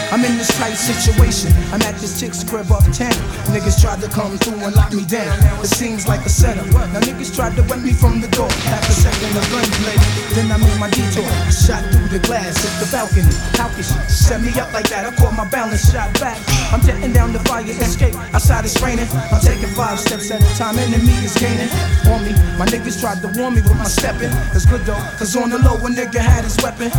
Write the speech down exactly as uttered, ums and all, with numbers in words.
I'm in this tight situation. I'm at this chick's crib uptown. Niggas tried to come through and lock me down. It seems like a setup. Now niggas tried to wet me from the door. Half a second of gunplay. Then I made my detour. Shot through the glass at the balcony. How could she set me up like that? I caught my balance, shot back. I'm jetting down the fire escape. Outside it's raining. I'm taking five steps at a time. Enemy is gaining on me. My niggas tried to warn me with my stepping. It's good though, cause on the low a nigga had his weapon.